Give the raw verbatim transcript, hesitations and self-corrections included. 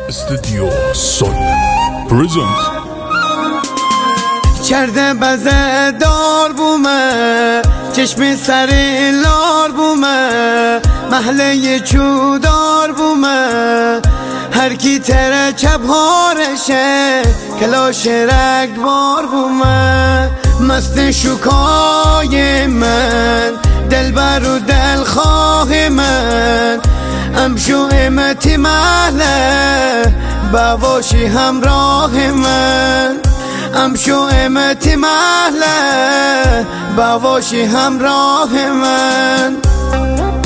استودیو سول پرزنت کرده بزه دار بومه چشم سر لار بومه محله چودار بومه هر کی تره چپ هارشه کلاش رگبار بومه مست شکای من دلبر و دلخواه من امشو امتی محله بواشی همراه من امشو امتی محله بواشی همراه من